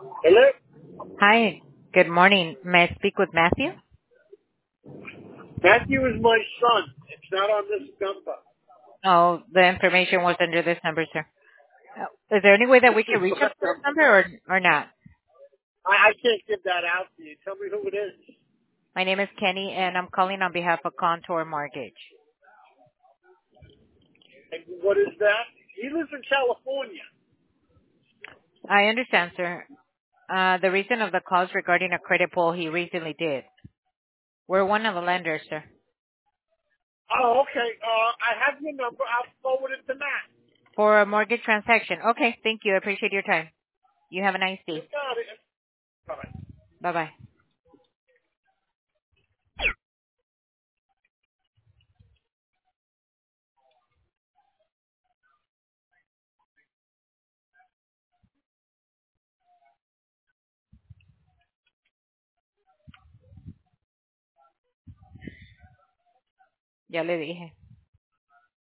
Hello? Hi, good morning. May I speak with Matthew? Matthew is my son. It's not on this number. Oh, the information was under this number, sir. Is there any way that This we is can reach my out to this number. number or not? I can't give that out to you. Tell me who it is. My name is Kenny, and I'm calling on behalf of Contour Mortgage. And what is that? He lives in California. I understand, sir. The reason of the call is regarding a credit pull he recently did. We're one of the lenders, sir. Oh, okay. I have your number. I'll forward it to Matt. For a mortgage transaction. Okay, thank you. I appreciate your time. You have a nice You day. got it. Bye. Bye-bye. Ya le dije.